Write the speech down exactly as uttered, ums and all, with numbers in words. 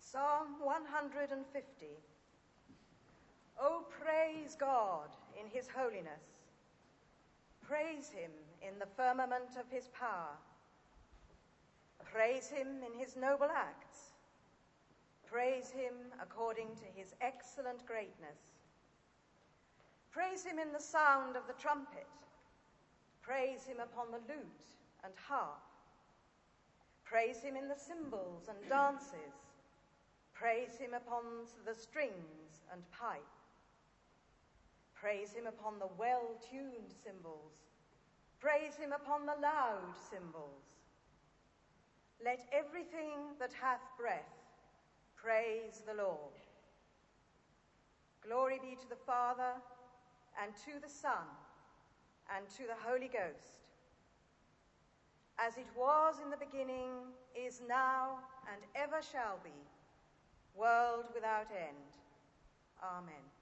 Psalm one hundred fifty. Oh, praise God in his holiness. Praise him in the firmament of his power. Praise him in his noble acts. Praise him according to his excellent greatness. Praise him in the sound of the trumpet. Praise him upon the lute and harp. Praise him in the cymbals and dances. Praise him upon the strings and pipe. Praise him upon the well-tuned cymbals. Praise him upon the loud cymbals. Let everything that hath breath praise the Lord. Glory be to the Father, and to the Son, and to the Holy Ghost, as it was in the beginning, is now, and ever shall be, world without end. Amen.